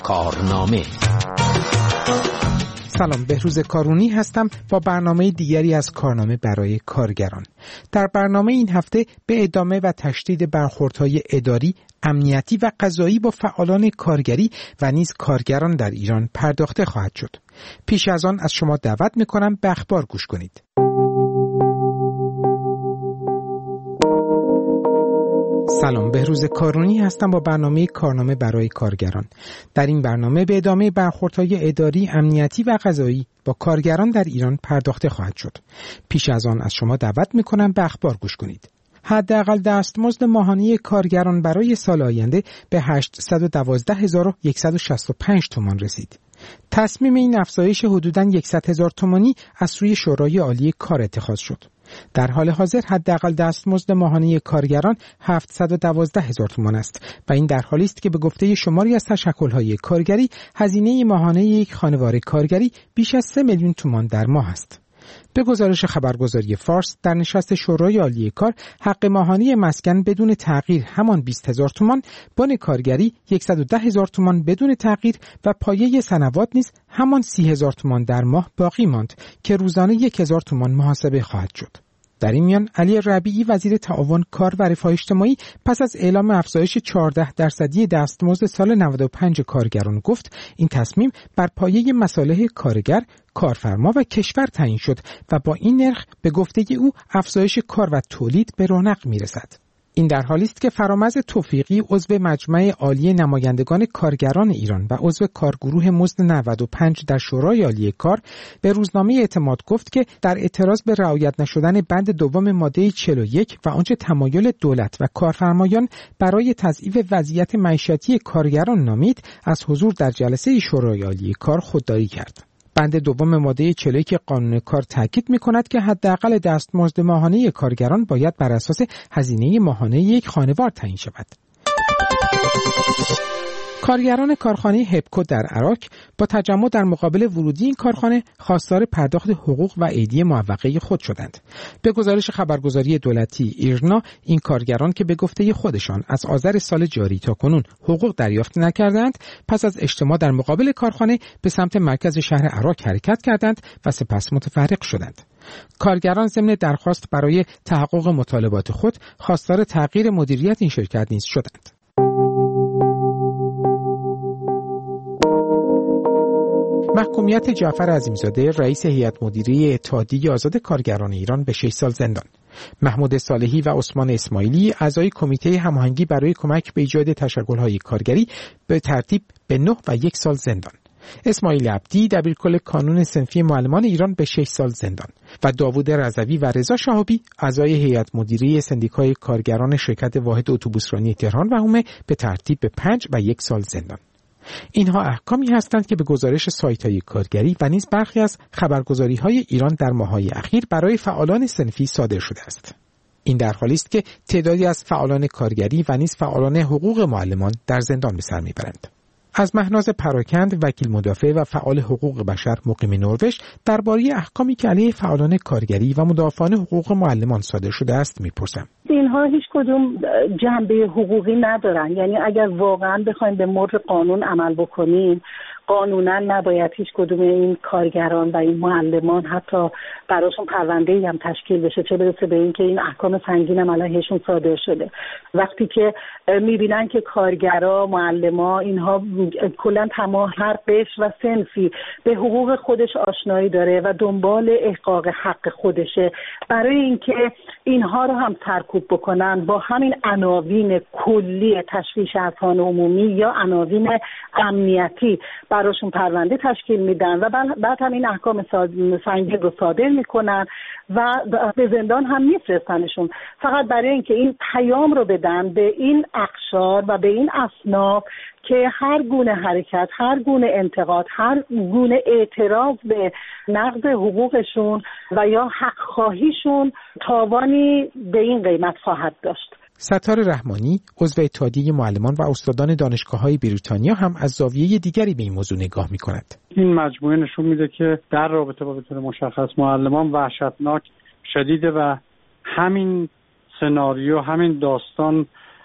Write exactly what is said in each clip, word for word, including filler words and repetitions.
کارنامه. سلام، بهروز کارونی هستم با برنامه دیگری از کارنامه برای کارگران. در برنامه این هفته به ادامه و تشدید برخوردهای اداری، امنیتی و قضایی با فعالان کارگری و نیز کارگران در ایران پرداخته خواهد شد. پیش از آن از شما دعوت می‌کنم به اخبار گوش کنید. سلام، بهروز کارونی هستم با برنامه کارنامه برای کارگران. در این برنامه به ادامه برخوردهای اداری، امنیتی و قضایی با کارگران در ایران پرداخته خواهد شد. پیش از آن از شما دعوت می‌کنم به اخبار گوش کنید. حداقل دستمزد ماهانه کارگران برای سال آینده به هشتصد و دوازده هزار و صد و شصت و پنج تومان رسید. تصمیم این افزایش حدوداً صد هزار تومانی از سوی شورای عالی کار اتخاذ شد. در حال حاضر حداقل دستمزد ماهانه کارگران هفتصد و دوازده هزار تومان است و این در حالی است که به گفته شماری از تشکل‌های کارگری هزینه ماهانه یک خانوار کارگری بیش از سه میلیون تومان در ماه است. به گزارش خبرگزاری فارس، در نشست شورای عالی کار حق ماهانه مسکن بدون تغییر همان بیست هزار تومان، بن کارگری صد و ده هزار تومان بدون تغییر و پایه سنوات نیز همان سی هزار تومان در ماه باقی ماند که روزانه یک هزار تومان محاسبه خواهد شد. در این میان علی ربیعی وزیر تعاون کار و رفاه اجتماعی پس از اعلام افزایش چهارده درصدی دستمزد سال نود و پنج کارگران گفت این تصمیم بر پایه مصالح کارگر، کارفرما و کشور تعیین شد و با این نرخ به گفته او افزایش کار و تولید به رونق میرسد. این در حالی است که فرامرز توفیقی عضو مجمع عالی نمایندگان کارگران ایران و عضو کارگروه مزد نود و پنج در شورای عالی کار به روزنامه اعتماد گفت که در اعتراض به رعایت نشدن بند دوم ماده چهل و یک و آنچه تمایل دولت و کارفرمایان برای تضعیف وضعیت معیشتی کارگران نامید، از حضور در جلسه شورای عالی کار خودداری کرد. بند دوم ماده چهل و یک قانون کار تاکید می‌کند که حداقل دستمزد ماهانه کارگران باید بر اساس هزینه ماهانه یک خانوار تعیین شود. کارگران کارخانه هپکو در عراق با تجمع در مقابل ورودی این کارخانه خواستار پرداخت حقوق و ایدی معوقه خود شدند. به گزارش خبرگزاری دولتی ایرنا، این کارگران که به گفته خودشان از آذر سال جاری تا کنون حقوق دریافت نکردند، پس از اجتماع در مقابل کارخانه به سمت مرکز شهر عراق حرکت کردند و سپس متفرق شدند. کارگران ضمن درخواست برای تحقق مطالبات خود خواستار تغییر مدیریت این شرکت نیز شدند. محکومیت جعفر عظیمزاده رئیس هیئت مدیره اتحادیه آزاد کارگران ایران به شش سال زندان. محمود صالحی و عثمان اسماعیلی اعضای کمیته هماهنگی برای کمک به ایجاد تشکل‌های کارگری به ترتیب به نه و یک سال زندان. اسماعیل عبدی دبیرکل کانون صنفی معلمان ایران به شش سال زندان و داوود رضوی و رضا شهابی اعضای هیئت مدیره سندیکای کارگران شرکت واحد اتوبوسرانی تهران و حومه به ترتیب به پنج و یک سال زندان. اینها احکامی هستند که به گزارش سایت‌های کارگری و نیز برخی از خبرگزاری‌های ایران در ماه‌های اخیر برای فعالان صنفی صادر شده است. این در حالی است که تعدادی از فعالان کارگری و نیز فعالان حقوق معلمان در زندان به سر می‌برند. از مهناز پراکند، وکیل مدافع و فعال حقوق بشر مقیم نروژ درباره احکامی که علیه فعالان کارگری و مدافعان حقوق معلمان صادر شده است می‌پرسم. اینها هیچ کدوم جنبه حقوقی ندارن، یعنی اگر واقعا بخوایم به مر قانون عمل بکنیم، قانونا نباید هیچ کدوم این کارگران و این معلمان حتی براشون پرونده‌ای هم تشکیل بشه، چه برسه به این که این احکام سنگین هم علیهشون صادر شده. وقتی که میبینن که کارگرا، معلما، اینها کلا تمام هر قشر و صنفی به حقوق خودش آشنایی داره و دنبال احقاق حق خودشه، برای اینکه اینها رو هم سرکوب بکنن با همین عناوین کلی تشویش اذهان عمومی یا عناوین امنیتی براشون پرونده تشکیل میدن و بعد هم این احکام سنگین رو صادر میکنن و به زندان هم میفرستنشون، فقط برای اینکه این پیام رو بدن به این اقشار و به این اصناف که هر گونه حرکت، هر گونه انتقاد، هر گونه اعتراض به نقض حقوقشون و یا حق خواهیشون تاوانی به این قیمت خواهد داشت. ستار رحمانی عضو اتحادیه معلمان و استادان دانشگاه‌های بریتانیا هم از زاویه دیگری به این موضوع نگاه می‌کند. این مجموعه نشون میده که در رابطه با به طور مشخص معلمان وحشتناک شدیده و همین سناریو، همین داستان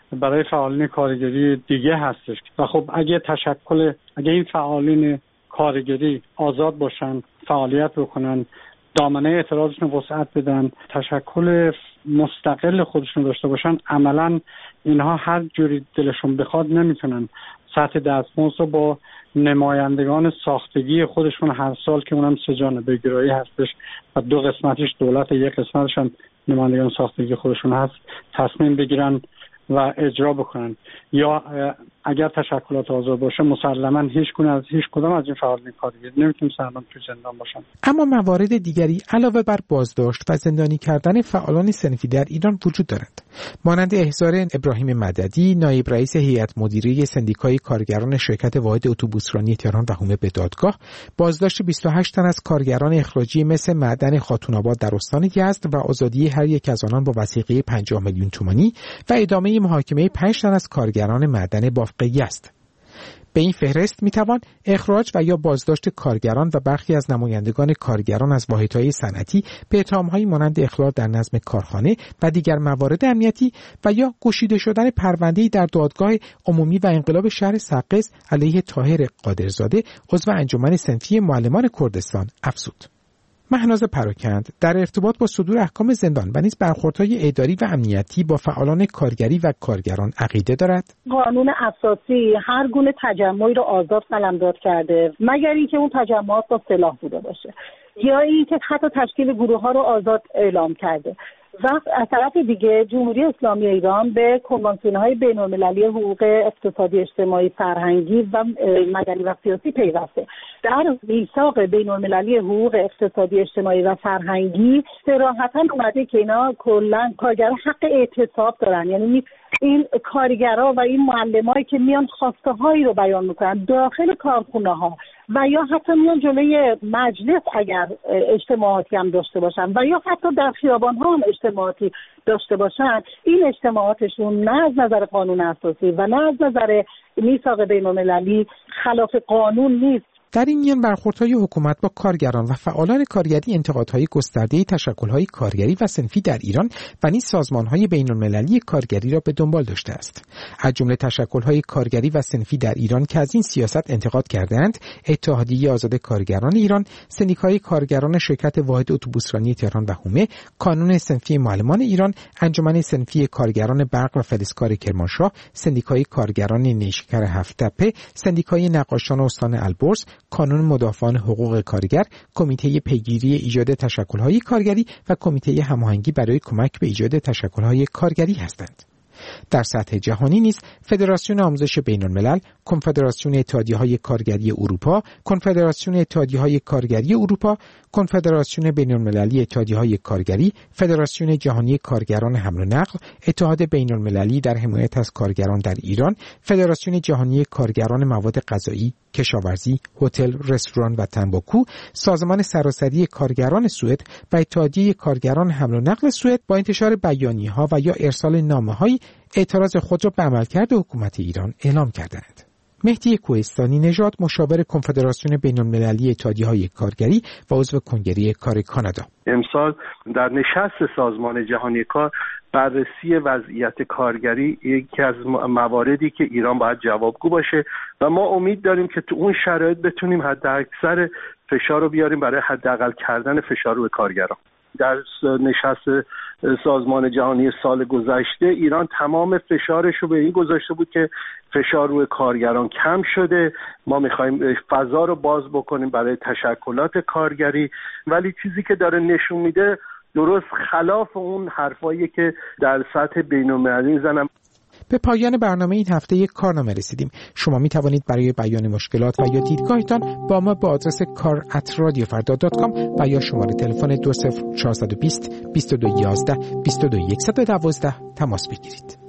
برای فعالین کارگری دیگه هستش و خب اگه تشکل اگه این فعالین کارگری آزاد باشن، فعالیت بکنن، دامنه اعتراضشون وسعت بدن، تشکل مستقل خودشون داشته باشن، عملا اینها هر جوری دلشون بخواد نمیتونن سطح دستمزد رو با نمایندگان ساختگی خودشون هر سال که اونم سه جانبه گرایی هستش و دو قسمتش دولت، یک قسمتش هم نمایندگان ساختگی خودشون هست، تصمیم بگیرن و اجرا بکنن. یا اگر تشکلات آزاد باشه مسلما هیچ گونه از هیچ کدام از این فعالین کارگری نمیتونه سرمان تو زندان باشن. اما موارد دیگری علاوه بر بازداشت و زندانی کردن فعالان صنفی در ایران وجود دارد، مانند احضار ابراهیم مددی، نایب رئیس هیئت مدیره سندیکای کارگران شرکت واحد اتوبوسرانی تهران و حومه به دادگاه، بازداشت بیست و هشت تن از کارگران اخراجی مس معدن خاتون‌آباد در استان یزد و آزادی هر یک از آنان با وثیقه پنجاه میلیون تومانی و ادامه محاکمه پنج تن از کارگران معدن بافق یزد. به این فهرست میتوان اخراج و یا بازداشت کارگران و برخی از نمایندگان کارگران از واحدهای صنعتی به اتهام‌هایی مانند اخلال در نظم کارخانه و دیگر موارد امنیتی و یا گشوده شدن پرونده‌ای در دادگاه عمومی و انقلاب شهر سقز علیه طاهر قادرزاده عضو انجمن صنفی معلمان کردستان افزود. مهناز پراکند در ارتباط با صدور احکام زندان و نیز برخوردهای اداری و امنیتی با فعالان کارگری و کارگران عقیده دارد. قانون اساسی هر گونه تجمعی رو آزاد قلمداد کرده مگر اینکه اون تجمعات با سلاح بوده باشه یا اینکه حتی تشکیل گروه ها رو آزاد اعلام کرده. و از طرف دیگه جمهوری اسلامی ایران به کنوانسیون‌های بین‌المللی حقوق اقتصادی اجتماعی فرهنگی و مدنی و سیاسی پیوسته. در میثاق بین‌المللی حقوق اقتصادی اجتماعی و فرهنگی صراحتاً اومده که اینا کلاً کارگران حق اعتصاب دارن، یعنی این کارگرها و این معلمایی که میان خواسته هایی رو بیان میکنن داخل کارخونه ها و یا حتی میان جلوی مجلس اگر اجتماعاتی هم داشته باشن و یا حتی در خیابان ها هم اجتماعاتی داشته باشن، این اجتماعاتشون نه از نظر قانون اساسی و نه از نظر میثاق بین‌المللی خلاف قانون نیست. در این میان برخوردهای حکومت با کارگران و فعالان کارگری انتقادهای گسترده تشکل‌های کارگری و صنفی در ایران و نیز سازمان‌های بین‌المللی کارگری را به دنبال داشته است. از جمله تشکل‌های کارگری و صنفی در ایران که از این سیاست انتقاد کردند، اتحادیه آزاد کارگران ایران، سندیکای کارگران شرکت واحد اتوبوسرانی تهران و حومه، کانون صنفی معلمان ایران، انجمن صنفی کارگران برق و فلزکار کرمانشاه، سندیکای کارگران نیشکر هفت‌تپه، سندیکای نقاشان استان البرز، کانون مدافعان حقوق کارگر، کمیته پیگیری ایجاد تشکل‌های کارگری و کمیته هماهنگی برای کمک به ایجاد تشکل‌های کارگری هستند. در سطح جهانی نیز فدراسیون آموزش بین‌الملل، کنفدراسیون اتحادیه‌های کارگری اروپا، کنفدراسیون اتحادیه‌های کارگری اروپا، کنفدراسیون بین‌المللی اتحادیه‌های کارگری، فدراسیون جهانی کارگران حمل و نقل، اتحاد بین‌المللی در حمایت از کارگران در ایران، فدراسیون جهانی کارگران مواد غذایی، کشاورزی، هتل، رستوران و تنباکو، سازمان سراسری کارگران سوئد و اتحادیه کارگران حمل و نقل سوئد با انتشار بیانیه‌ها و یا ارسال نامه‌های اعتراض خود را به عملکرد حکومت ایران اعلام کردند. مهدی کوهستانی نژاد، مشاور کنفدراسیون بین‌المللی اتحادیه‌های کارگری و عضو کنگره کار کانادا: امسال در نشست سازمان جهانی کار بررسی وضعیت کارگری یکی از مواردی که ایران باید جوابگو باشه و ما امید داریم که تو اون شرایط بتونیم حداکثر فشار رو بیاریم برای حداقل کردن فشار روی کارگران. در نشست سازمان جهانی سال گذشته ایران تمام فشارش رو به این گذاشته بود که فشار روی کارگران کم شده، ما میخوایم فضا رو باز بکنیم برای تشکلات کارگری، ولی چیزی که داره نشون میده درست خلاف اون حرفایی که در سطح بین‌المللی میزنن. به پایان برنامه این هفته یک کارنامه رسیدیم. شما می توانید برای بیان مشکلات و یا دیدگاهتان با ما با آدرس کار ات رادیو فردا دات کام و یا شماره تلفن دو صفر چهار دو صفر بیست بیست و دو یازده بیست و دو صفر یک یک دو تماس بگیرید.